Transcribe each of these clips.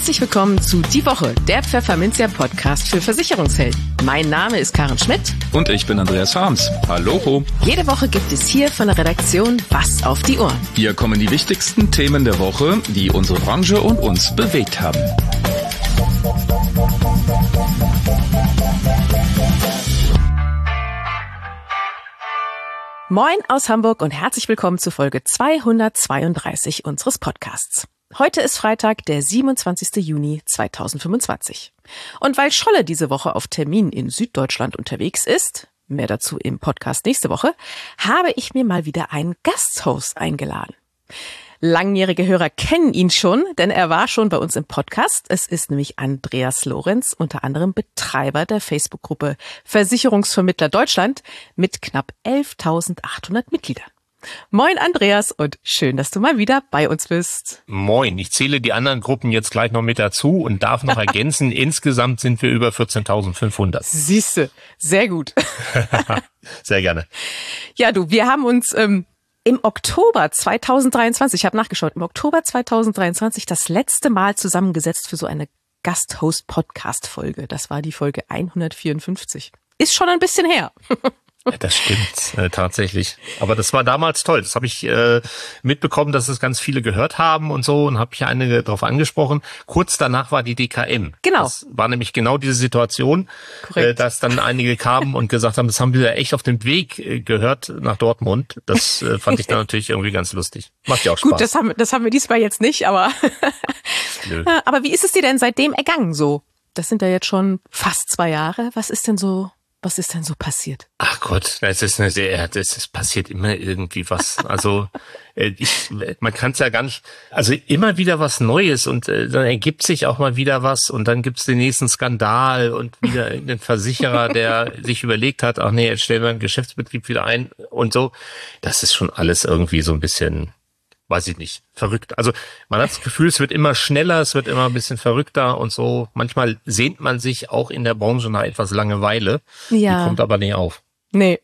Herzlich willkommen zu Die Woche, der Pfefferminzia-Podcast für Versicherungshelden. Mein Name ist Karen Schmidt. Und ich bin Andreas Harms. Hallo. Jede Woche gibt es hier von der Redaktion was auf die Ohren. Hier kommen die wichtigsten Themen der Woche, die unsere Branche und uns bewegt haben. Moin aus Hamburg und herzlich willkommen zu Folge 232 unseres Podcasts. Heute ist Freitag, der 27. Juni 2025. Und weil Scholle diese Woche auf Termin in Süddeutschland unterwegs ist, mehr dazu im Podcast nächste Woche, habe ich mir mal wieder einen Gasthost eingeladen. Langjährige Hörer kennen ihn schon, denn er war schon bei uns im Podcast. Es ist nämlich Andreas Lorenz, unter anderem Betreiber der Facebook-Gruppe Versicherungsvermittler Deutschland mit knapp 11.800 Mitgliedern. Moin Andreas und schön, dass du mal wieder bei uns bist. Moin, ich zähle die anderen Gruppen jetzt gleich noch mit dazu und darf noch ergänzen, insgesamt sind wir über 14.500. Siehste, sehr gut. Sehr gerne. Ja du, wir haben uns im Oktober 2023, ich habe nachgeschaut, im Oktober 2023 das letzte Mal zusammengesetzt für so eine Gasthost-Podcast-Folge. Das war die Folge 154. Ist schon ein bisschen her. Ja, das stimmt, tatsächlich. Aber das war damals toll. Das habe ich mitbekommen, dass es ganz viele gehört haben und so und habe ich einige darauf angesprochen. Kurz danach war die DKM. Genau. Das war nämlich genau diese Situation, dass dann einige kamen und gesagt haben, das haben wir echt auf dem Weg gehört nach Dortmund. Das fand ich dann natürlich irgendwie ganz lustig. Macht ja auch Spaß. Gut, das haben wir diesmal jetzt nicht, aber aber wie ist es dir denn seitdem ergangen so? Das sind ja jetzt schon fast 2 Jahre. Was ist denn so passiert? Ach Gott, es passiert immer irgendwie was. Also man kann es ja gar nicht, also immer wieder was Neues und dann ergibt sich auch mal wieder was und dann gibt's den nächsten Skandal und wieder einen Versicherer, der sich überlegt hat, ach nee, jetzt stellen wir einen Geschäftsbetrieb wieder ein und so. Das ist schon alles irgendwie so ein bisschen, weiß ich nicht, verrückt. Also man hat das Gefühl, es wird immer schneller, es wird immer ein bisschen verrückter und so. Manchmal sehnt man sich auch in der Branche nach etwas Langeweile. Ja. Die kommt aber nicht auf. Nee.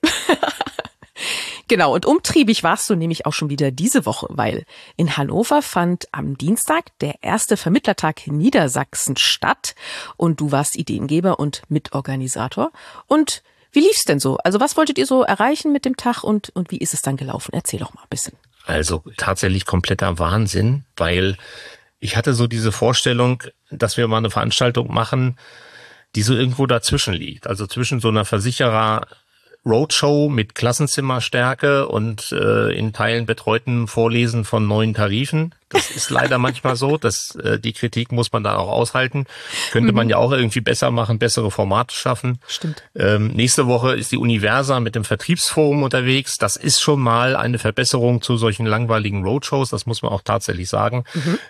Genau, und umtriebig warst du nämlich auch schon wieder diese Woche, weil in Hannover fand am Dienstag der erste Vermittlertag in Niedersachsen statt und du warst Ideengeber und Mitorganisator. Und wie lief's denn so? Also was wolltet ihr so erreichen mit dem Tag und wie ist es dann gelaufen? Erzähl doch mal ein bisschen. Also tatsächlich kompletter Wahnsinn, weil ich hatte so diese Vorstellung, dass wir mal eine Veranstaltung machen, die so irgendwo dazwischen liegt. Also zwischen so einer Versicherer-Roadshow mit Klassenzimmerstärke und in Teilen betreuten Vorlesen von neuen Tarifen. Das ist leider manchmal so, dass die Kritik muss man da auch aushalten. Könnte man ja auch irgendwie besser machen, bessere Formate schaffen. Stimmt. Nächste Woche ist die Universa mit dem Vertriebsforum unterwegs. Das ist schon mal eine Verbesserung zu solchen langweiligen Roadshows. Das muss man auch tatsächlich sagen.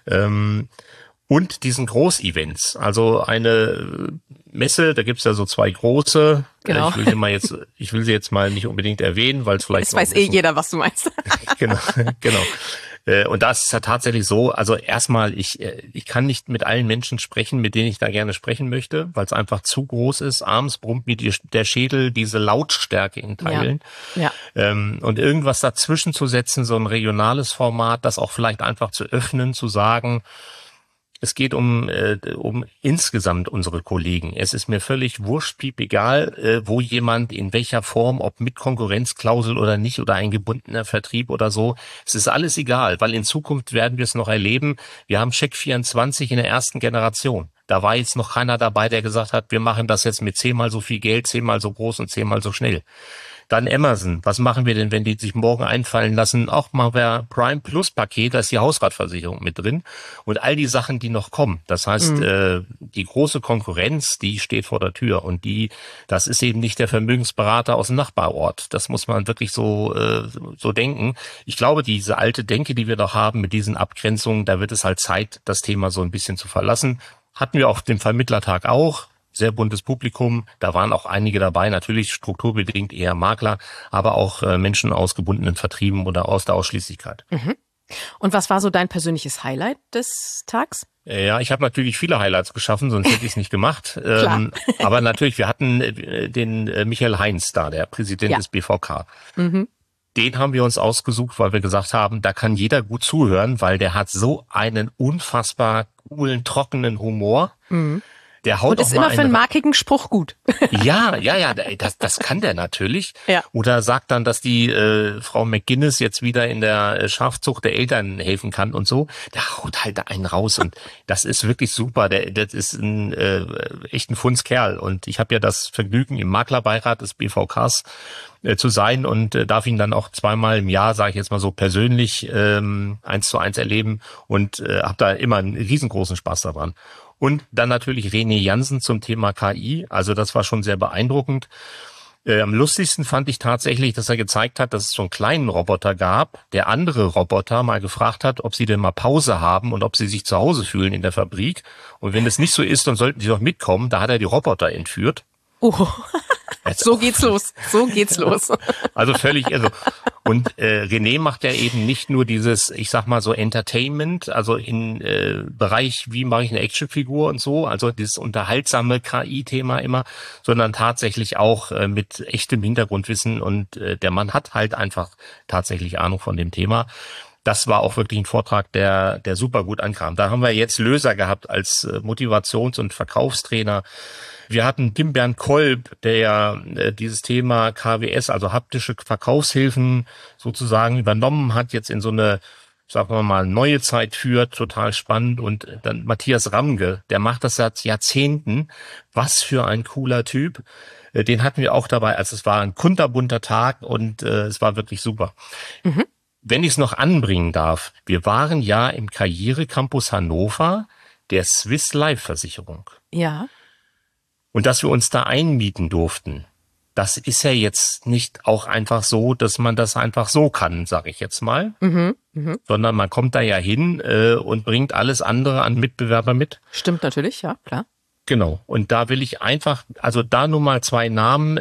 Und diesen Großevents. Also eine Messe, da gibt's ja so 2 große. Genau. Ich will sie jetzt mal nicht unbedingt erwähnen, weil es vielleicht. Es weiß jeder, was du meinst. Genau. Und das ist ja tatsächlich so, also erstmal, ich kann nicht mit allen Menschen sprechen, mit denen ich da gerne sprechen möchte, weil es einfach zu groß ist. Abends brummt mir der Schädel, diese Lautstärke in Teilen. Ja. Und irgendwas dazwischen zu setzen, so ein regionales Format, das auch vielleicht einfach zu öffnen, zu sagen, es geht um insgesamt unsere Kollegen. Es ist mir völlig wurscht, egal, wo jemand, in welcher Form, ob mit Konkurrenzklausel oder nicht oder ein gebundener Vertrieb oder so. Es ist alles egal, weil in Zukunft werden wir es noch erleben. Wir haben Check24 in der ersten Generation. Da war jetzt noch keiner dabei, der gesagt hat, wir machen das jetzt mit 10-mal so viel Geld, 10-mal so groß und 10-mal so schnell. Dann Amazon. Was machen wir denn, wenn die sich morgen einfallen lassen? Auch mal wer Prime Plus Paket, da ist die Hausratversicherung mit drin. Und all die Sachen, die noch kommen. Das heißt, die große Konkurrenz, die steht vor der Tür. Und das ist eben nicht der Vermögensberater aus dem Nachbarort. Das muss man wirklich so denken. Ich glaube, diese alte Denke, die wir noch haben mit diesen Abgrenzungen, da wird es halt Zeit, das Thema so ein bisschen zu verlassen. Hatten wir auf dem Vermittlertag auch. Sehr buntes Publikum, da waren auch einige dabei, natürlich strukturbedingt eher Makler, aber auch Menschen aus gebundenen Vertrieben oder aus der Ausschließlichkeit. Und was war so dein persönliches Highlight des Tags? Ja, ich habe natürlich viele Highlights geschaffen, sonst hätte ich es nicht gemacht. Aber natürlich, wir hatten den Michael Heinz da, der Präsident des BVK. Den haben wir uns ausgesucht, weil wir gesagt haben, da kann jeder gut zuhören, weil der hat so einen unfassbar coolen, trockenen Humor. Der haut Und ist auch mal immer für einen markigen Spruch gut. Ja, das kann der natürlich. Ja. Oder sagt dann, dass die Frau McGuinness jetzt wieder in der Schafzucht der Eltern helfen kann und so. Der haut halt einen raus und das ist wirklich super. Das ist ein echt ein Fundskerl und ich habe ja das Vergnügen, im Maklerbeirat des BVKs zu sein und darf ihn dann auch zweimal im Jahr, sage ich jetzt mal so, persönlich 1:1 erleben und habe da immer einen riesengroßen Spaß daran. Und dann natürlich René Jansen zum Thema KI. Also das war schon sehr beeindruckend. Am lustigsten fand ich tatsächlich, dass er gezeigt hat, dass es so einen kleinen Roboter gab, der andere Roboter mal gefragt hat, ob sie denn mal Pause haben und ob sie sich zu Hause fühlen in der Fabrik. Und wenn es nicht so ist, dann sollten sie doch mitkommen. Da hat er die Roboter entführt. Oh. So geht's los. Also völlig irre. Und René macht ja eben nicht nur dieses, ich sag mal so Entertainment, also in Bereich, wie mache ich eine Actionfigur und so, also dieses unterhaltsame KI-Thema immer, sondern tatsächlich auch mit echtem Hintergrundwissen und der Mann hat halt einfach tatsächlich Ahnung von dem Thema. Das war auch wirklich ein Vortrag, der super gut ankam. Da haben wir jetzt Löser gehabt als Motivations- und Verkaufstrainer. Wir hatten Tim Bernd Kolb, der ja dieses Thema KWS, also haptische Verkaufshilfen sozusagen übernommen hat, jetzt in so eine, sagen wir mal, neue Zeit führt, total spannend. Und dann Matthias Ramge, der macht das seit Jahrzehnten. Was für ein cooler Typ. Den hatten wir auch dabei. Also es war ein kunterbunter Tag und es war wirklich super. Mhm. Wenn ich es noch anbringen darf, wir waren ja im Karrierecampus Hannover der Swiss Life Versicherung. Ja. Und dass wir uns da einmieten durften, das ist ja jetzt nicht auch einfach so, dass man das einfach so kann, sage ich jetzt mal. Sondern man kommt da ja hin und bringt alles andere an Mitbewerber mit. Stimmt natürlich, ja, klar. Genau. Und da will ich einfach, also da nur mal 2 Namen,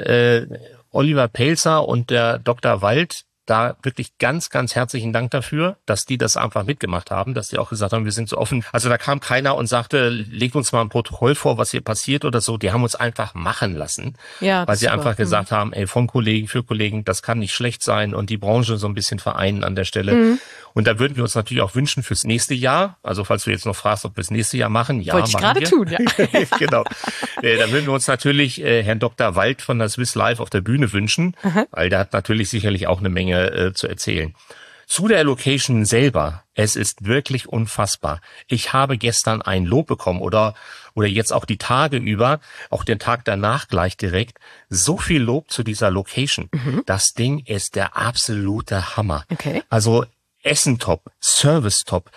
Oliver Pelzer und der Dr. Wald. Da wirklich ganz, ganz herzlichen Dank dafür, dass die das einfach mitgemacht haben, dass die auch gesagt haben, wir sind so offen. Also da kam keiner und sagte, legt uns mal ein Protokoll vor, was hier passiert oder so. Die haben uns einfach machen lassen, weil sie einfach gesagt haben, ey, von Kollegen für Kollegen, das kann nicht schlecht sein und die Branche so ein bisschen vereinen an der Stelle. Und da würden wir uns natürlich auch wünschen fürs nächste Jahr. Also falls du jetzt noch fragst, ob wir das nächste Jahr machen, ja, wollte ich gerade tun, ja. Genau. Da würden wir uns natürlich Herrn Dr. Wald von der Swiss Life auf der Bühne wünschen, weil der hat natürlich sicherlich auch eine Menge zu erzählen. Zu der Location selber, es ist wirklich unfassbar. Ich habe gestern ein Lob bekommen oder jetzt auch die Tage über, auch den Tag danach gleich direkt, so viel Lob zu dieser Location. Das Ding ist der absolute Hammer. Okay. Also Essen top, Service top,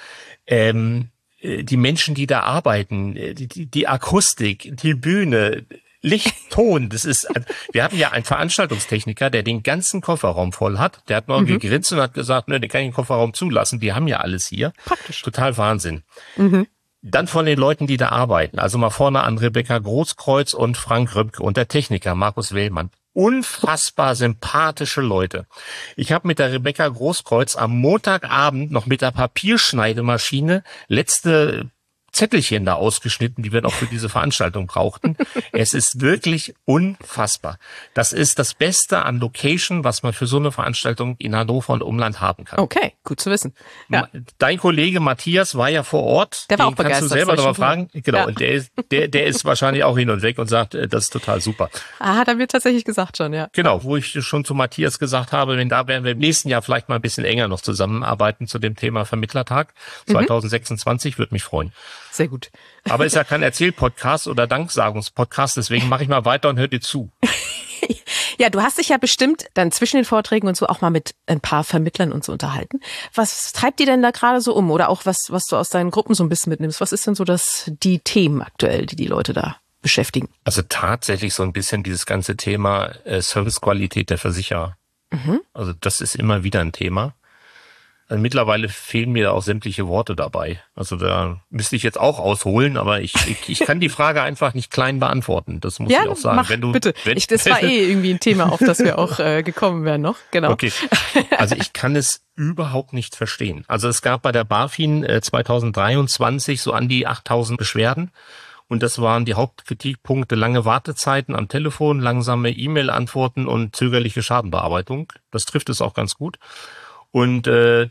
die Menschen, die da arbeiten, die Akustik, die Bühne, Licht, Ton, das ist, wir hatten ja einen Veranstaltungstechniker, der den ganzen Kofferraum voll hat. Der hat nur gegrinst und hat gesagt, ne, den kann ich den Kofferraum zulassen. Die haben ja alles hier. Praktisch. Total Wahnsinn. Dann von den Leuten, die da arbeiten. Also mal vorne an Rebecca Großkreuz und Frank Röpke und der Techniker Markus Wellmann. Unfassbar sympathische Leute. Ich habe mit der Rebecca Großkreuz am Montagabend noch mit der Papierschneidemaschine letzte Zettelchen da ausgeschnitten, die wir noch für diese Veranstaltung brauchten. Es ist wirklich unfassbar. Das ist das Beste an Location, was man für so eine Veranstaltung in Hannover und Umland haben kann. Okay, gut zu wissen. Ja. Dein Kollege Matthias war ja vor Ort. Der war auch begeistert. Kannst du selber nochmal fragen? Genau. Ja. Und der ist wahrscheinlich auch hin und weg und sagt, das ist total super. Hat er mir tatsächlich gesagt schon, ja. Genau, wo ich schon zu Matthias gesagt habe, da werden wir im nächsten Jahr vielleicht mal ein bisschen enger noch zusammenarbeiten zu dem Thema Vermittlertag 2026, würde mich freuen. Sehr gut. Aber ist ja kein Erzähl-Podcast oder Danksagungspodcast, deswegen mache ich mal weiter und hör dir zu. Ja, du hast dich ja bestimmt dann zwischen den Vorträgen und so auch mal mit ein paar Vermittlern und so unterhalten. Was treibt die denn da gerade so um? Oder auch was du aus deinen Gruppen so ein bisschen mitnimmst? Was ist denn so die Themen aktuell, die Leute da beschäftigen? Also tatsächlich so ein bisschen dieses ganze Thema Servicequalität der Versicherer. Also das ist immer wieder ein Thema. Also mittlerweile fehlen mir auch sämtliche Worte dabei. Also da müsste ich jetzt auch ausholen, aber ich kann die Frage einfach nicht klein beantworten. Das muss ich auch sagen. Bitte. Das war irgendwie ein Thema, auf das wir auch gekommen wären noch. Genau. Okay. Also ich kann es überhaupt nicht verstehen. Also es gab bei der BaFin 2023 so an die 8.000 Beschwerden. Und das waren die Hauptkritikpunkte: lange Wartezeiten am Telefon, langsame E-Mail-Antworten und zögerliche Schadenbearbeitung. Das trifft es auch ganz gut. Und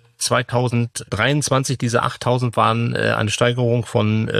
2023, diese 8.000 waren eine Steigerung von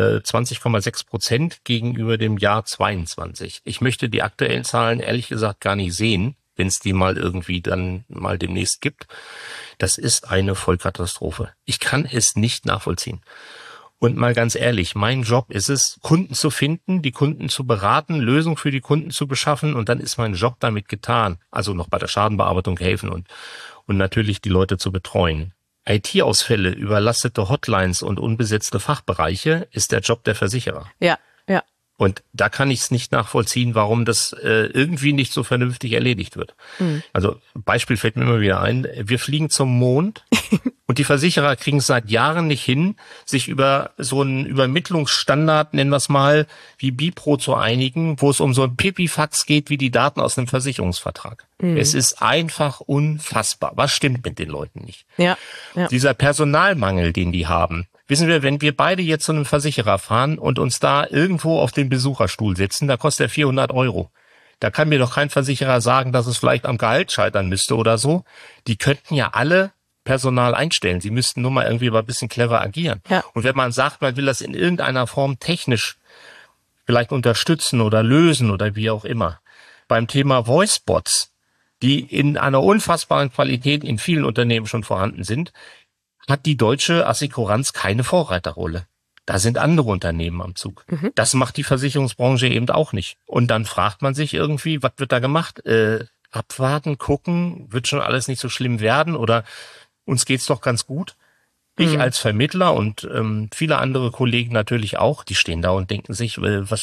20,6% gegenüber dem Jahr 22. Ich möchte die aktuellen Zahlen ehrlich gesagt gar nicht sehen, wenn es die mal irgendwie dann mal demnächst gibt. Das ist eine Vollkatastrophe. Ich kann es nicht nachvollziehen. Und mal ganz ehrlich, mein Job ist es, Kunden zu finden, die Kunden zu beraten, Lösungen für die Kunden zu beschaffen und dann ist mein Job damit getan. Also noch bei der Schadenbearbeitung helfen und natürlich die Leute zu betreuen. IT-Ausfälle, überlastete Hotlines und unbesetzte Fachbereiche ist der Job der Versicherer. Ja, ja. Und da kann ich es nicht nachvollziehen, warum das irgendwie nicht so vernünftig erledigt wird. Also Beispiel fällt mir immer wieder ein, wir fliegen zum Mond und die Versicherer kriegen es seit Jahren nicht hin, sich über so einen Übermittlungsstandard, nennen wir es mal, wie Bipro zu einigen, wo es um so ein Pipifax geht wie die Daten aus einem Versicherungsvertrag. Es ist einfach unfassbar. Was stimmt mit den Leuten nicht? Ja. Dieser Personalmangel, den die haben. Wissen wir, wenn wir beide jetzt zu einem Versicherer fahren und uns da irgendwo auf den Besucherstuhl setzen, da kostet er 400 €. Da kann mir doch kein Versicherer sagen, dass es vielleicht am Gehalt scheitern müsste oder so. Die könnten ja alle Personal einstellen. Sie müssten nur mal irgendwie ein bisschen clever agieren. Ja. Und wenn man sagt, man will das in irgendeiner Form technisch vielleicht unterstützen oder lösen oder wie auch immer. Beim Thema Voicebots, die in einer unfassbaren Qualität in vielen Unternehmen schon vorhanden sind, hat die deutsche Assekuranz keine Vorreiterrolle. Da sind andere Unternehmen am Zug. Das macht die Versicherungsbranche eben auch nicht. Und dann fragt man sich irgendwie, was wird da gemacht? Abwarten, gucken, wird schon alles nicht so schlimm werden oder uns geht's doch ganz gut? Ich als Vermittler und viele andere Kollegen natürlich auch, die stehen da und denken sich,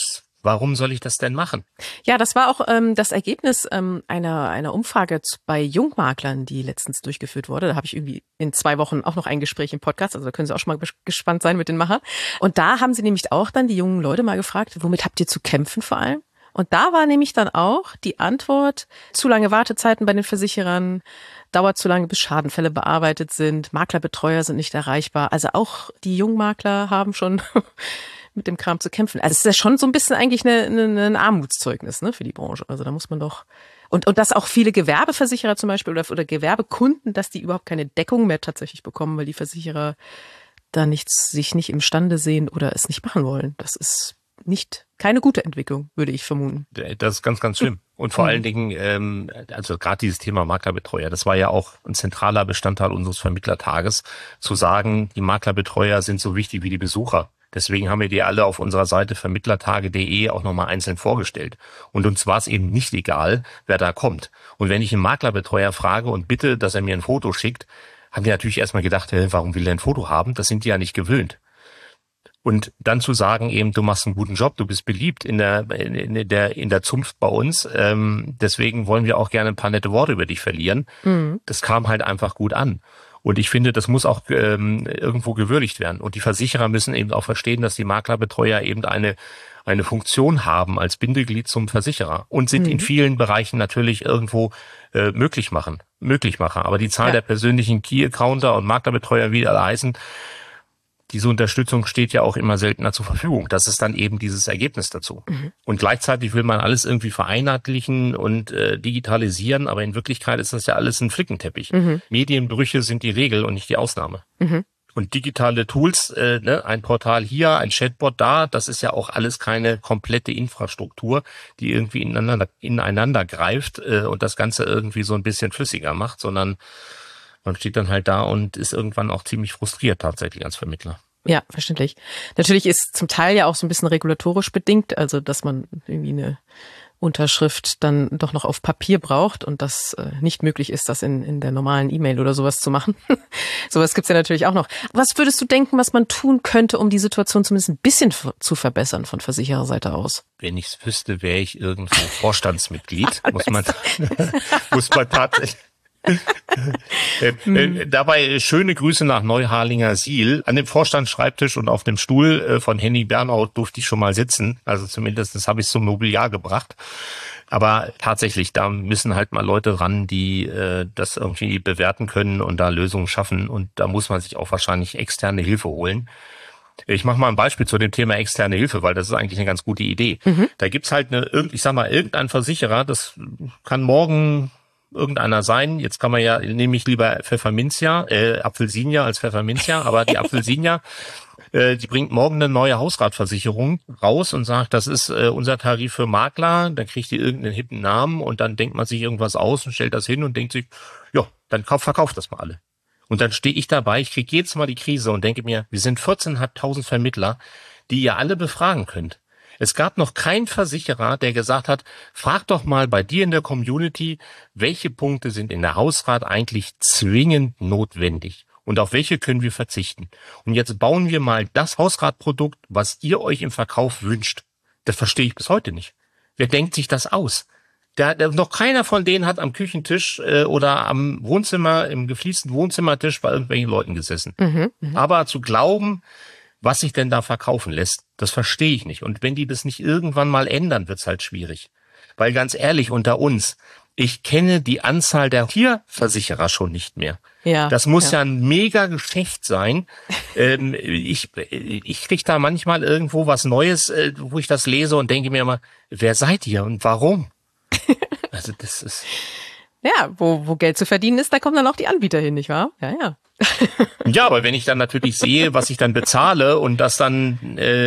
warum soll ich das denn machen? Ja, das war auch das Ergebnis einer Umfrage bei Jungmaklern, die letztens durchgeführt wurde. Da habe ich irgendwie in 2 Wochen auch noch ein Gespräch im Podcast, also da können Sie auch schon mal gespannt sein mit den Machern. Und da haben sie nämlich auch dann die jungen Leute mal gefragt, womit habt ihr zu kämpfen vor allem? Und da war nämlich dann auch die Antwort, zu lange Wartezeiten bei den Versicherern, dauert zu lange, bis Schadenfälle bearbeitet sind, Maklerbetreuer sind nicht erreichbar. Also auch die Jungmakler haben schon mit dem Kram zu kämpfen. Also es ist ja schon so ein bisschen eigentlich ein Armutszeugnis, ne, für die Branche. Also da muss man doch und dass auch viele Gewerbeversicherer zum Beispiel oder Gewerbekunden, dass die überhaupt keine Deckung mehr tatsächlich bekommen, weil die Versicherer da sich nicht imstande sehen oder es nicht machen wollen. Das ist keine gute Entwicklung, würde ich vermuten. Das ist ganz, ganz schlimm. Und vor allen Dingen, also gerade dieses Thema Maklerbetreuer, das war ja auch ein zentraler Bestandteil unseres Vermittlertages, zu sagen, die Maklerbetreuer sind so wichtig wie die Besucher. Deswegen haben wir die alle auf unserer Seite vermittlertage.de auch nochmal einzeln vorgestellt. Und uns war es eben nicht egal, wer da kommt. Und wenn ich einen Maklerbetreuer frage und bitte, dass er mir ein Foto schickt, haben die natürlich erstmal gedacht, warum will er ein Foto haben? Das sind die ja nicht gewöhnt. Und dann zu sagen eben, du machst einen guten Job, du bist beliebt in der Zunft bei uns, deswegen wollen wir auch gerne ein paar nette Worte über dich verlieren. Das kam halt einfach gut an. Und ich finde, das muss auch irgendwo gewürdigt werden. Und die Versicherer müssen eben auch verstehen, dass die Maklerbetreuer eben eine Funktion haben als Bindeglied zum Versicherer und sind in vielen Bereichen natürlich irgendwo Möglichmacher. Aber die Zahl der persönlichen Key-Accounter und Maklerbetreuer, wie die alle heißen, diese Unterstützung steht ja auch immer seltener zur Verfügung. Das ist dann eben dieses Ergebnis dazu. Und gleichzeitig will man alles irgendwie vereinheitlichen und digitalisieren, aber in Wirklichkeit ist das ja alles ein Flickenteppich. Medienbrüche sind die Regel und nicht die Ausnahme. Und digitale Tools, ein Portal hier, ein Chatbot da, das ist ja auch alles keine komplette Infrastruktur, die irgendwie ineinander greift und das Ganze irgendwie so ein bisschen flüssiger macht, sondern man steht dann halt da und ist irgendwann auch ziemlich frustriert tatsächlich als Vermittler. Ja, verständlich. Natürlich ist zum Teil ja auch so ein bisschen regulatorisch bedingt, also dass man irgendwie eine Unterschrift dann doch noch auf Papier braucht und das nicht möglich ist, das in der normalen E-Mail oder sowas zu machen. Sowas gibt's ja natürlich auch noch. Was würdest du denken, was man tun könnte, um die Situation zumindest ein bisschen zu verbessern von Versichererseite aus? Wenn ich's wüsste, wäre ich irgendwo Vorstandsmitglied. muss man tatsächlich. Dabei schöne Grüße nach Neuharlinger Siel. An dem Vorstandsschreibtisch und auf dem Stuhl von Henny Bernau durfte ich schon mal sitzen. Also zumindest habe ich es zum Mobiliar gebracht. Aber tatsächlich, da müssen halt mal Leute ran, die das irgendwie bewerten können und da Lösungen schaffen. Und da muss man sich auch wahrscheinlich externe Hilfe holen. Ich mache mal ein Beispiel zu dem Thema externe Hilfe, weil das ist eigentlich eine ganz gute Idee. Da gibt's halt irgendein Versicherer, das kann morgen irgendeiner sein. Jetzt kann man ja, nehme ich lieber Apfelsinia als Pfefferminzia, aber die Apfelsinia, die bringt morgen eine neue Hausratversicherung raus und sagt, das ist unser Tarif für Makler. Dann kriegt die irgendeinen hippen Namen und dann denkt man sich irgendwas aus und stellt das hin und denkt sich, ja, dann verkauft das mal alle. Und dann stehe ich dabei, ich kriege jedes Mal die Krise und denke mir, wir sind 14.500 Vermittler, die ihr alle befragen könnt. Es gab noch keinen Versicherer, der gesagt hat, frag doch mal bei dir in der Community, welche Punkte sind in der Hausrat eigentlich zwingend notwendig und auf welche können wir verzichten. Und jetzt bauen wir mal das Hausratprodukt, was ihr euch im Verkauf wünscht. Das verstehe ich bis heute nicht. Wer denkt sich das aus? Noch keiner von denen hat am Küchentisch oder am Wohnzimmer, im gefliesten Wohnzimmertisch bei irgendwelchen Leuten gesessen. Aber zu glauben, was sich denn da verkaufen lässt, das verstehe ich nicht. Und wenn die das nicht irgendwann mal ändern, wird's halt schwierig. Weil ganz ehrlich, unter uns, ich kenne die Anzahl der Tierversicherer schon nicht mehr. Ja, das muss ja ein mega Geschäft sein. Ich kriege da manchmal irgendwo was Neues, wo ich das lese und denke mir immer, wer seid ihr und warum? Also das ist... Ja, wo Geld zu verdienen ist, da kommen dann auch die Anbieter hin, nicht wahr? Ja, ja. Ja, aber wenn ich dann natürlich sehe, was ich dann bezahle und dass dann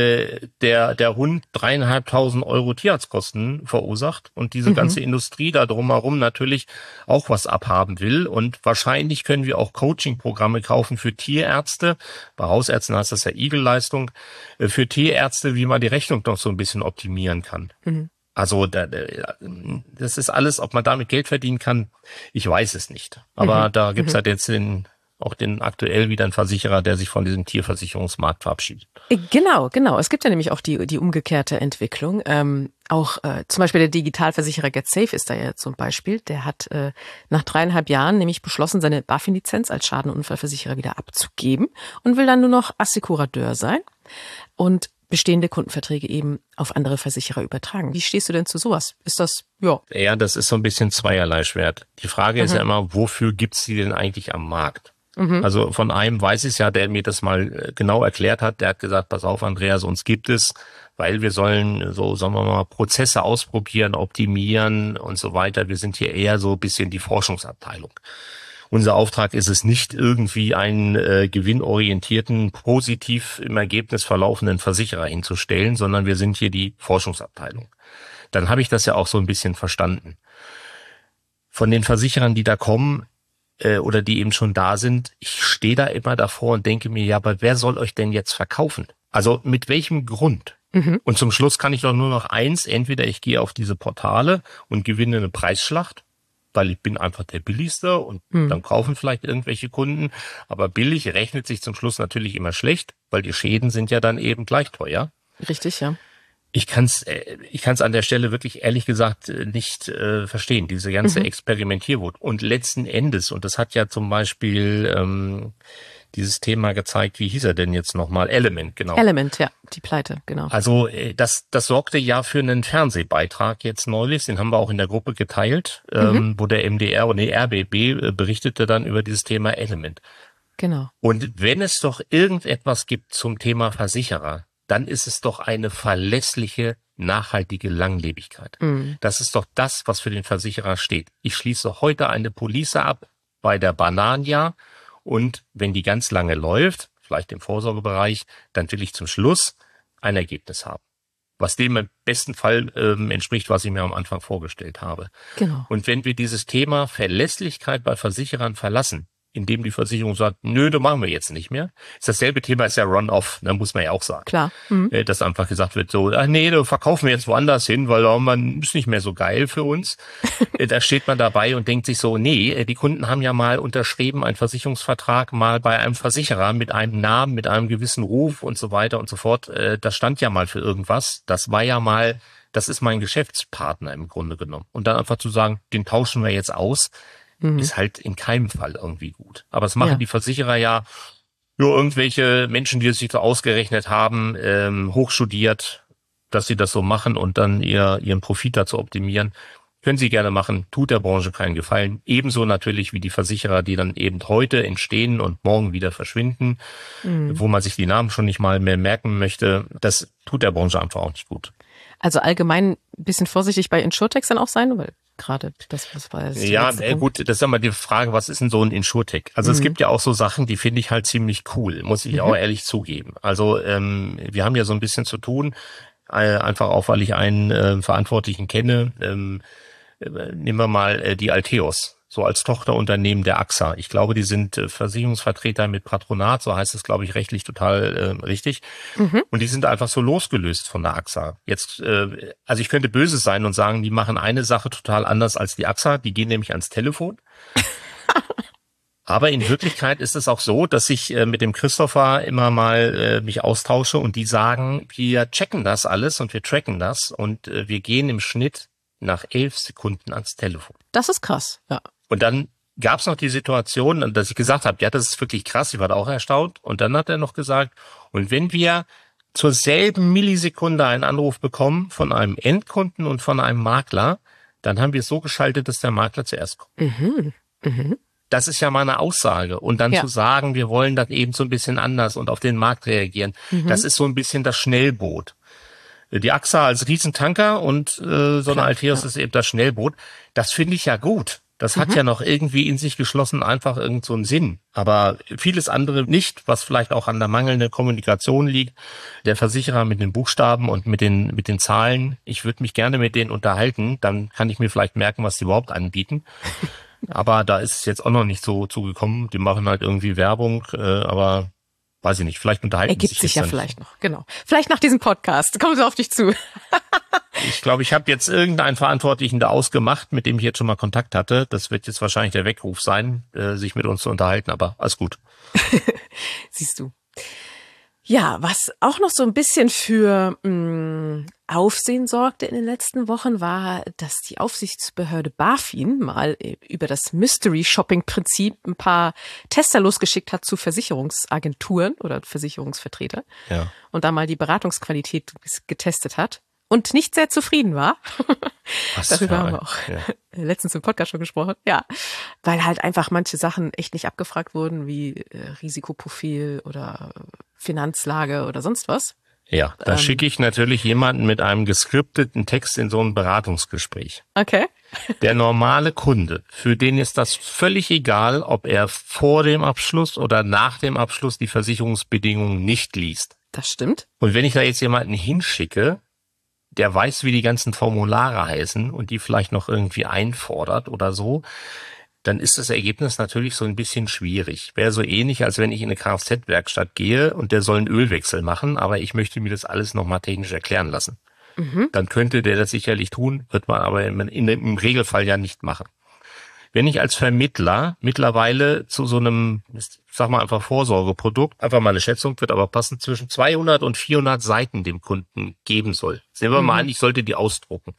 der Hund 3.500 Euro Tierarztkosten verursacht und diese ganze Industrie da drumherum natürlich auch was abhaben will und wahrscheinlich können wir auch Coaching-Programme kaufen für Tierärzte, bei Hausärzten heißt das ja Igelleistung, für Tierärzte, wie man die Rechnung noch so ein bisschen optimieren kann. Also das ist alles, ob man damit Geld verdienen kann, ich weiß es nicht. Aber da gibt's halt jetzt auch den aktuell wieder einen Versicherer, der sich von diesem Tierversicherungsmarkt verabschiedet. Genau. Es gibt ja nämlich auch die umgekehrte Entwicklung. Zum Beispiel der Digitalversicherer GetSafe ist da ja zum Beispiel. Der hat nach 3,5 Jahren nämlich beschlossen, seine BaFin-Lizenz als Schadenunfallversicherer wieder abzugeben und will dann nur noch Assekurateur sein und bestehende Kundenverträge eben auf andere Versicherer übertragen. Wie stehst du denn zu sowas? Ist das, ja? Ja, das ist so ein bisschen zweierlei Schwert. Die Frage ist ja immer, wofür gibt's die denn eigentlich am Markt? Also von einem weiß ich es ja, der mir das mal genau erklärt hat. Der hat gesagt, pass auf, Andreas, uns gibt es, weil wir sollen so, sagen wir mal, Prozesse ausprobieren, optimieren und so weiter. Wir sind hier eher so ein bisschen die Forschungsabteilung. Unser Auftrag ist es nicht, irgendwie einen gewinnorientierten, positiv im Ergebnis verlaufenden Versicherer hinzustellen, sondern wir sind hier die Forschungsabteilung. Dann habe ich das ja auch so ein bisschen verstanden. Von den Versicherern, die da kommen oder die eben schon da sind, ich stehe da immer davor und denke mir, ja, aber wer soll euch denn jetzt verkaufen? Also mit welchem Grund? Und zum Schluss kann ich doch nur noch eins, entweder ich gehe auf diese Portale und gewinne eine Preisschlacht, weil ich bin einfach der Billigste und dann kaufen vielleicht irgendwelche Kunden. Aber billig rechnet sich zum Schluss natürlich immer schlecht, weil die Schäden sind ja dann eben gleich teuer. Richtig, ja. Ich kann's an der Stelle wirklich ehrlich gesagt nicht verstehen, diese ganze Experimentierwut. Und letzten Endes, und das hat ja zum Beispiel dieses Thema gezeigt, wie hieß er denn jetzt nochmal? Element, genau. Element, ja, die Pleite, genau. Also das sorgte ja für einen Fernsehbeitrag jetzt neulich, den haben wir auch in der Gruppe geteilt, wo der MDR und die RBB berichtete dann über dieses Thema Element. Genau. Und wenn es doch irgendetwas gibt zum Thema Versicherer, dann ist es doch eine verlässliche, nachhaltige Langlebigkeit. Das ist doch das, was für den Versicherer steht. Ich schließe heute eine Police ab bei der Banania und wenn die ganz lange läuft, vielleicht im Vorsorgebereich, dann will ich zum Schluss ein Ergebnis haben, was dem im besten Fall entspricht, was ich mir am Anfang vorgestellt habe. Genau. Und wenn wir dieses Thema Verlässlichkeit bei Versicherern verlassen, indem die Versicherung sagt, nö, das machen wir jetzt nicht mehr. Ist dasselbe Thema, ist ja Run-off, da muss man ja auch sagen. Klar. Dass einfach gesagt wird, so, nee, da verkaufen wir jetzt woanders hin, weil man ist nicht mehr so geil für uns. Da steht man dabei und denkt sich so, nee, die Kunden haben ja mal unterschrieben, einen Versicherungsvertrag mal bei einem Versicherer mit einem Namen, mit einem gewissen Ruf und so weiter und so fort. Das stand ja mal für irgendwas. Das war ja mal, das ist mein Geschäftspartner im Grunde genommen. Und dann einfach zu sagen, den tauschen wir jetzt aus, ist halt in keinem Fall irgendwie gut. Aber es machen die Versicherer ja nur irgendwelche Menschen, die es sich so ausgerechnet haben, hochstudiert, dass sie das so machen und dann ihren Profit dazu optimieren. Können sie gerne machen, tut der Branche keinen Gefallen. Ebenso natürlich wie die Versicherer, die dann eben heute entstehen und morgen wieder verschwinden, wo man sich die Namen schon nicht mal mehr merken möchte. Das tut der Branche einfach auch nicht gut. Also allgemein ein bisschen vorsichtig bei Insurtechs dann auch sein, weil gerade. Das war jetzt Ja, gut, das ist ja mal die Frage, was ist denn so ein Insurtech? Also es gibt ja auch so Sachen, die finde ich halt ziemlich cool, muss ich auch ehrlich zugeben. Also wir haben ja so ein bisschen zu tun, einfach auch, weil ich einen Verantwortlichen kenne. Nehmen wir mal die Alteos, so als Tochterunternehmen der AXA. Ich glaube, die sind Versicherungsvertreter mit Patronat, so heißt es, glaube ich, rechtlich total richtig. Und die sind einfach so losgelöst von der AXA. Jetzt, also ich könnte böse sein und sagen, die machen eine Sache total anders als die AXA. Die gehen nämlich ans Telefon. Aber in Wirklichkeit ist es auch so, dass ich mit dem Christopher immer mal mich austausche und die sagen, wir checken das alles und wir tracken das und wir gehen im Schnitt nach 11 Sekunden ans Telefon. Das ist krass, ja. Und dann gab es noch die Situation, dass ich gesagt habe, ja, das ist wirklich krass, ich war da auch erstaunt. Und dann hat er noch gesagt, und wenn wir zur selben Millisekunde einen Anruf bekommen von einem Endkunden und von einem Makler, dann haben wir es so geschaltet, dass der Makler zuerst kommt. Das ist ja mal eine Aussage. Und dann zu sagen, wir wollen das eben so ein bisschen anders und auf den Markt reagieren, das ist so ein bisschen das Schnellboot. Die AXA als Riesentanker und so eine Alteos ist eben das Schnellboot. Das finde ich ja gut. Das hat ja noch irgendwie in sich geschlossen einfach irgend so einen Sinn. Aber vieles andere nicht, was vielleicht auch an der mangelnden Kommunikation liegt. Der Versicherer mit den Buchstaben und mit den Zahlen. Ich würde mich gerne mit denen unterhalten. Dann kann ich mir vielleicht merken, was die überhaupt anbieten. Aber da ist es jetzt auch noch nicht so zugekommen. Die machen halt irgendwie Werbung, aber weiß ich nicht, vielleicht unterhalten Ergibt sich ja vielleicht noch, genau. Vielleicht nach diesem Podcast, kommen Sie auf dich zu. Ich glaube, ich habe jetzt irgendeinen Verantwortlichen da ausgemacht, mit dem ich jetzt schon mal Kontakt hatte. Das wird jetzt wahrscheinlich der Weckruf sein, sich mit uns zu unterhalten, aber alles gut. Siehst du. Ja, was auch noch so ein bisschen für Aufsehen sorgte in den letzten Wochen, war, dass die Aufsichtsbehörde BaFin mal über das Mystery-Shopping-Prinzip ein paar Tester losgeschickt hat zu Versicherungsagenturen oder Versicherungsvertreter. Ja. Und da mal die Beratungsqualität getestet hat. Und nicht sehr zufrieden war. Darüber haben wir auch letztens im Podcast schon gesprochen. Ja, weil halt einfach manche Sachen echt nicht abgefragt wurden, wie Risikoprofil oder Finanzlage oder sonst was. Ja, da schicke ich natürlich jemanden mit einem geskripteten Text in so ein Beratungsgespräch. Okay. Der normale Kunde, für den ist das völlig egal, ob er vor dem Abschluss oder nach dem Abschluss die Versicherungsbedingungen nicht liest. Das stimmt. Und wenn ich da jetzt jemanden hinschicke, der weiß, wie die ganzen Formulare heißen und die vielleicht noch irgendwie einfordert oder so, dann ist das Ergebnis natürlich so ein bisschen schwierig. Wäre so ähnlich, als wenn ich in eine Kfz-Werkstatt gehe und der soll einen Ölwechsel machen, aber ich möchte mir das alles nochmal technisch erklären lassen. Dann könnte der das sicherlich tun, wird man aber im Regelfall ja nicht machen. Wenn ich als Vermittler mittlerweile zu so einem, sag mal einfach Vorsorgeprodukt, einfach mal eine Schätzung, wird aber passen, zwischen 200 und 400 Seiten dem Kunden geben soll. Sehen wir mal an, ich sollte die ausdrucken.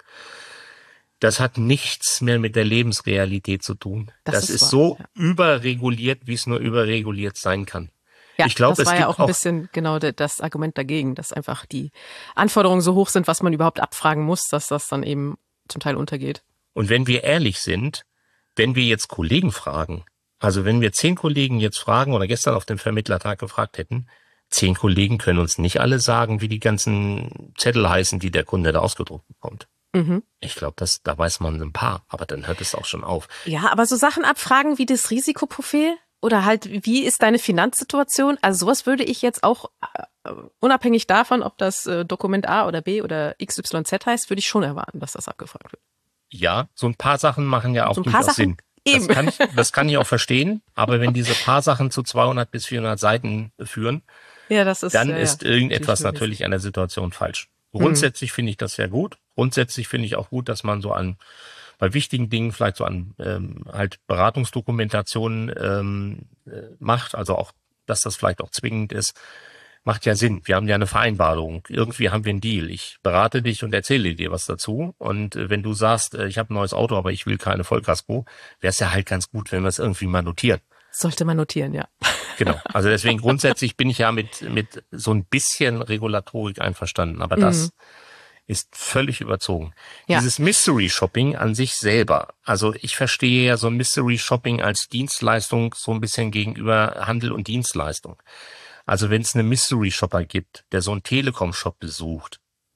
Das hat nichts mehr mit der Lebensrealität zu tun. Das ist so überreguliert, wie es nur überreguliert sein kann. Ja, ich glaube, das war ja auch ein bisschen genau das Argument dagegen, dass einfach die Anforderungen so hoch sind, was man überhaupt abfragen muss, dass das dann eben zum Teil untergeht. Und wenn wir ehrlich sind, wenn wir jetzt Kollegen fragen, also wenn wir 10 Kollegen jetzt fragen oder gestern auf dem Vermittlertag gefragt hätten, 10 Kollegen können uns nicht alle sagen, wie die ganzen Zettel heißen, die der Kunde da ausgedruckt bekommt. Ich glaube, da weiß man ein paar, aber dann hört es auch schon auf. Ja, aber so Sachen abfragen wie das Risikoprofil oder halt, wie ist deine Finanzsituation? Also sowas würde ich jetzt auch, unabhängig davon, ob das Dokument A oder B oder XYZ heißt, würde ich schon erwarten, dass das abgefragt wird. Ja, so ein paar Sachen machen ja auch so durchaus Sinn. Eben. Das kann ich auch verstehen, aber wenn diese paar Sachen zu 200 bis 400 Seiten führen, ja, das ist, dann ist irgendetwas natürlich an der Situation falsch. Grundsätzlich finde ich das sehr gut. Grundsätzlich finde ich auch gut, dass man so bei wichtigen Dingen vielleicht so an halt Beratungsdokumentationen macht, also auch, dass das vielleicht auch zwingend ist. Macht ja Sinn. Wir haben ja eine Vereinbarung. Irgendwie haben wir einen Deal. Ich berate dich und erzähle dir was dazu. Und wenn du sagst, ich habe ein neues Auto, aber ich will keine Vollkasko, wäre es ja halt ganz gut, wenn wir es irgendwie mal notieren. Sollte man notieren, ja. Genau. Also deswegen grundsätzlich bin ich ja mit so ein bisschen Regulatorik einverstanden. Aber das ist völlig überzogen. Ja. Dieses Mystery Shopping an sich selber. Also ich verstehe ja so Mystery Shopping als Dienstleistung so ein bisschen gegenüber Handel und Dienstleistung. Also wenn es einen Mystery Shopper gibt, der so einen Telekom-Shop besucht,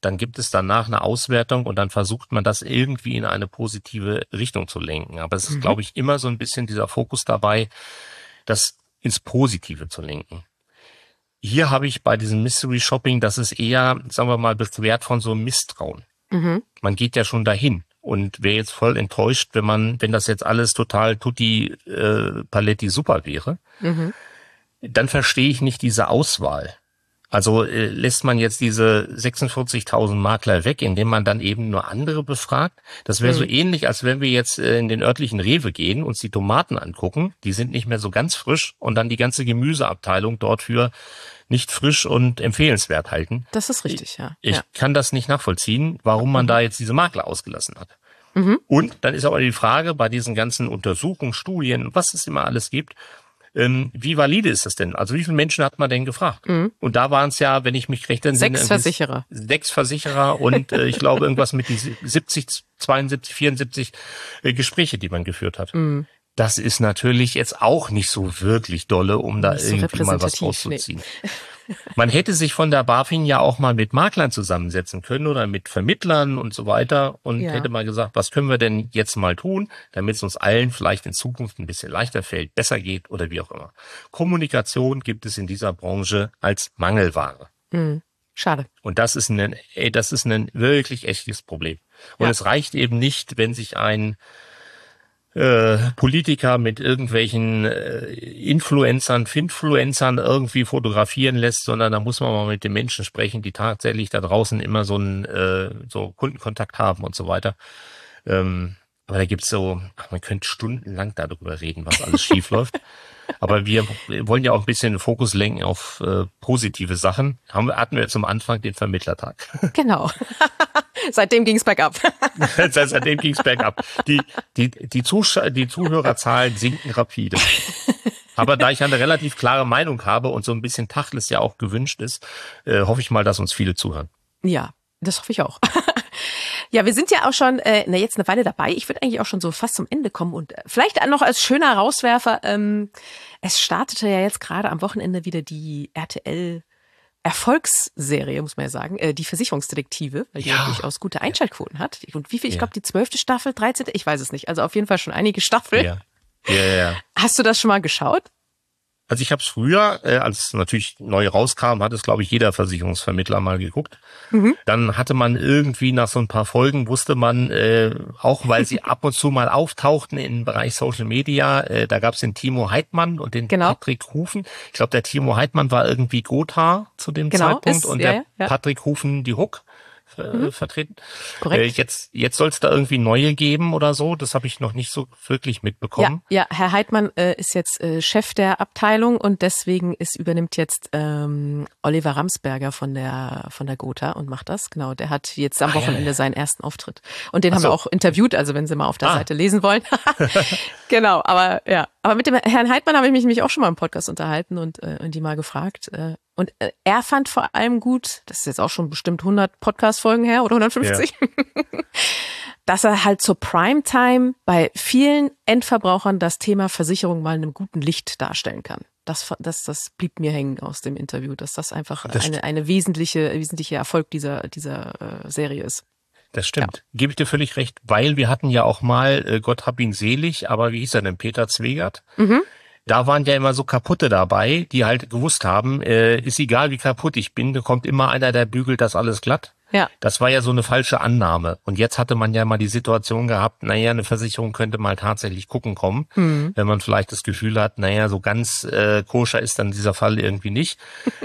dann gibt es danach eine Auswertung und dann versucht man das irgendwie in eine positive Richtung zu lenken. Aber es ist, glaube ich, immer so ein bisschen dieser Fokus dabei, das ins Positive zu lenken. Hier habe ich bei diesem Mystery Shopping, das ist eher, sagen wir mal, bewährt von so einem Misstrauen. Man geht ja schon dahin und wäre jetzt voll enttäuscht, wenn das jetzt alles total tutti paletti super wäre. Dann verstehe ich nicht diese Auswahl. Also lässt man jetzt diese 46.000 Makler weg, indem man dann eben nur andere befragt. Das wäre so ähnlich, als wenn wir jetzt in den örtlichen Rewe gehen, uns die Tomaten angucken. Die sind nicht mehr so ganz frisch und dann die ganze Gemüseabteilung dort für nicht frisch und empfehlenswert halten. Das ist richtig, ja. Ich kann das nicht nachvollziehen, warum man da jetzt diese Makler ausgelassen hat. Und dann ist aber die Frage bei diesen ganzen Untersuchungen, Studien, was es immer alles gibt, wie valide ist das denn? Also wie viele Menschen hat man denn gefragt? Und da waren es ja, wenn ich mich recht entsinne, 6 Versicherer. 6 Versicherer und ich glaube irgendwas mit die 70, 72, 74 Gespräche, die man geführt hat. Das ist natürlich jetzt auch nicht so wirklich dolle, um da Nicht so irgendwie mal was repräsentativ, rauszuziehen. Man hätte sich von der BaFin ja auch mal mit Maklern zusammensetzen können oder mit Vermittlern und so weiter und hätte mal gesagt, was können wir denn jetzt mal tun, damit es uns allen vielleicht in Zukunft ein bisschen leichter fällt, besser geht oder wie auch immer. Kommunikation gibt es in dieser Branche als Mangelware. Schade. Und das ist ein wirklich echtes Problem. Und es reicht eben nicht, wenn sich ein Politiker mit irgendwelchen Influencern, Finfluencern irgendwie fotografieren lässt, sondern da muss man mal mit den Menschen sprechen, die tatsächlich da draußen immer so einen so Kundenkontakt haben und so weiter. Aber da gibt's man könnte stundenlang darüber reden, was alles schief läuft. Aber wir wollen ja auch ein bisschen den Fokus lenken auf positive Sachen. Hatten wir zum Anfang den Vermittlertag. Genau. Seitdem ging's bergab. Seitdem ging's bergab. Die Zuhörerzahlen sinken rapide. Aber da ich eine relativ klare Meinung habe und so ein bisschen Tacheles ja auch gewünscht ist, hoffe ich mal, dass uns viele zuhören. Ja, das hoffe ich auch. Ja, wir sind ja auch schon jetzt eine Weile dabei. Ich würde eigentlich auch schon so fast zum Ende kommen und vielleicht noch als schöner Rauswerfer, es startete ja jetzt gerade am Wochenende wieder die RTL Erfolgsserie, muss man ja sagen, die Versicherungsdetektive, weil die ja durchaus gute Einschaltquoten hat. Und wie viel? Ich glaube, die 12. Staffel, 13. Ich weiß es nicht. Also auf jeden Fall schon einige Staffeln. Ja. Hast du das schon mal geschaut? Also ich habe es früher, als es natürlich neu rauskam, hat es, glaube ich, jeder Versicherungsvermittler mal geguckt. Dann hatte man irgendwie nach so ein paar Folgen, wusste man, auch weil sie ab und zu mal auftauchten im Bereich Social Media, da gab es den Timo Heidmann und den Patrick Hufen. Ich glaube, der Timo Heidmann war irgendwie Gotha zu dem Zeitpunkt und der Patrick Hufen die Hook vertreten. Korrekt. Jetzt soll es da irgendwie neue geben oder so. Das habe ich noch nicht so wirklich mitbekommen. Ja, Herr Heidmann ist jetzt Chef der Abteilung und deswegen übernimmt jetzt Oliver Ramsberger von der Gotha und macht das. Genau, der hat jetzt am Wochenende seinen ersten Auftritt. Und den haben wir auch interviewt, also wenn Sie mal auf der Seite lesen wollen. Genau, aber mit dem Herrn Heidmann habe ich mich nämlich auch schon mal im Podcast unterhalten und die mal gefragt. Und er fand vor allem gut, das ist jetzt auch schon bestimmt 100 Podcast-Folgen her oder 150, dass er halt zur Primetime bei vielen Endverbrauchern das Thema Versicherung mal in einem guten Licht darstellen kann. Das blieb mir hängen aus dem Interview, dass das einfach eine wesentliche Erfolg dieser Serie ist. Das stimmt. Gebe ich dir völlig recht, weil wir hatten ja auch mal, Gott hab ihn selig, aber wie hieß er denn, Peter Zwegert? Da waren ja immer so Kaputte dabei, die halt gewusst haben, ist egal wie kaputt ich bin, da kommt immer einer, der bügelt das alles glatt. Ja. Das war ja so eine falsche Annahme. Und jetzt hatte man ja mal die Situation gehabt, eine Versicherung könnte mal tatsächlich gucken kommen, wenn man vielleicht das Gefühl hat, so ganz koscher ist dann dieser Fall irgendwie nicht.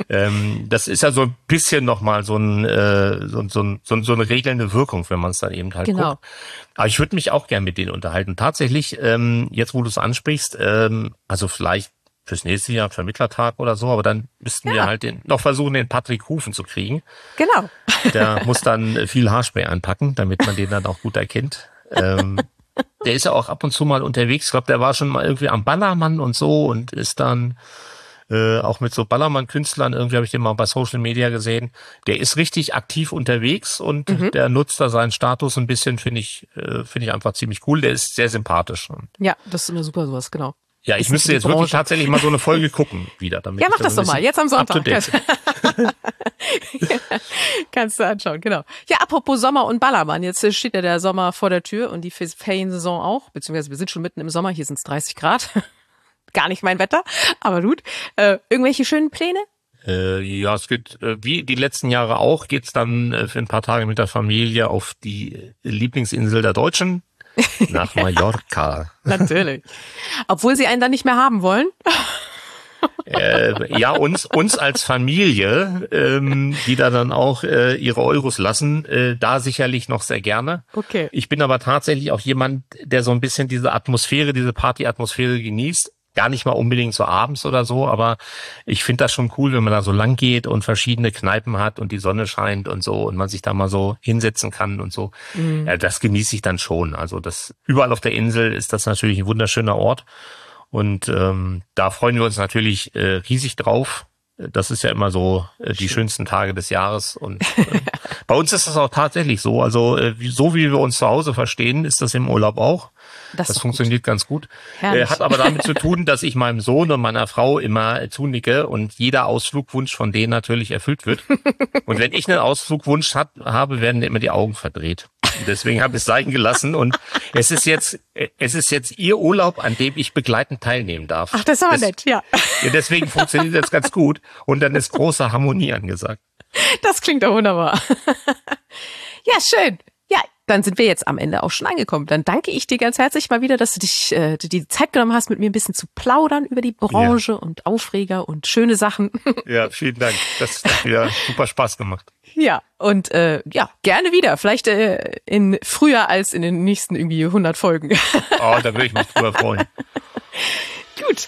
Das ist ja so ein bisschen nochmal so eine regelnde Wirkung, wenn man es dann eben halt guckt. Aber ich würde mich auch gern mit denen unterhalten. Tatsächlich, jetzt wo du es ansprichst, also vielleicht fürs nächste Jahr Vermittlertag oder so, aber dann müssten wir halt noch versuchen, den Patrick Hufen zu kriegen. Genau. Der muss dann viel Haarspray anpacken, damit man den dann auch gut erkennt. Der ist ja auch ab und zu mal unterwegs. Ich glaube, der war schon mal irgendwie am Ballermann und so und ist dann auch mit so Ballermann-Künstlern, irgendwie habe ich den mal bei Social Media gesehen. Der ist richtig aktiv unterwegs und der nutzt da seinen Status ein bisschen, finde ich einfach ziemlich cool. Der ist sehr sympathisch. Ja, das ist immer super sowas, genau. Ja, ich müsste jetzt wirklich tatsächlich mal so eine Folge gucken wieder. Damit mach das doch mal, jetzt am Sonntag. Kannst du anschauen, genau. Ja, apropos Sommer und Ballermann. Jetzt steht ja der Sommer vor der Tür und die Feriensaison auch. Beziehungsweise wir sind schon mitten im Sommer. Hier sind es 30 Grad. Gar nicht mein Wetter, aber gut. Irgendwelche schönen Pläne? Ja, es geht, wie die letzten Jahre auch, geht's dann für ein paar Tage mit der Familie auf die Lieblingsinsel der Deutschen, nach Mallorca. Natürlich. Obwohl sie einen dann nicht mehr haben wollen. Ja, uns als Familie, die da dann auch ihre Euros lassen, da sicherlich noch sehr gerne. Okay. Ich bin aber tatsächlich auch jemand, der so ein bisschen diese Atmosphäre, diese Party-Atmosphäre genießt. Gar nicht mal unbedingt so abends oder so, aber ich finde das schon cool, wenn man da so lang geht und verschiedene Kneipen hat und die Sonne scheint und so und man sich da mal so hinsetzen kann und so. Mhm. Ja, das genieße ich dann schon. Also das überall auf der Insel ist das natürlich ein wunderschöner Ort und da freuen wir uns natürlich riesig drauf. Das ist ja immer so die schönsten Tage des Jahres und bei uns ist das auch tatsächlich so. Also so wie wir uns zu Hause verstehen, ist das im Urlaub auch. Das funktioniert ganz gut. Hat aber damit zu tun, dass ich meinem Sohn und meiner Frau immer zunicke und jeder Ausflugwunsch von denen natürlich erfüllt wird. Und wenn ich einen Ausflugwunsch habe, werden immer die Augen verdreht. Und deswegen habe ich es sein gelassen und es ist jetzt ihr Urlaub, an dem ich begleitend teilnehmen darf. Ach, das ist aber nett, ja. Deswegen funktioniert das ganz gut und dann ist große Harmonie angesagt. Das klingt doch wunderbar. Ja, schön. Ja, dann sind wir jetzt am Ende auch schon angekommen. Dann danke ich dir ganz herzlich mal wieder, dass du dich die Zeit genommen hast, mit mir ein bisschen zu plaudern über die Branche und Aufreger und schöne Sachen. Ja, vielen Dank. Das hat wieder super Spaß gemacht. Ja, und gerne wieder. Vielleicht in früher als in den nächsten irgendwie 100 Folgen. Oh, da würde ich mich drüber freuen. Gut.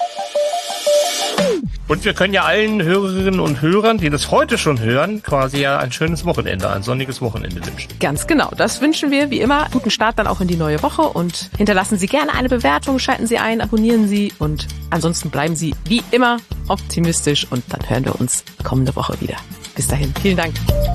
Und wir können ja allen Hörerinnen und Hörern, die das heute schon hören, quasi ja ein schönes Wochenende, ein sonniges Wochenende wünschen. Ganz genau, das wünschen wir wie immer. Guten Start dann auch in die neue Woche und hinterlassen Sie gerne eine Bewertung, schalten Sie ein, abonnieren Sie und ansonsten bleiben Sie wie immer optimistisch und dann hören wir uns kommende Woche wieder. Bis dahin, vielen Dank.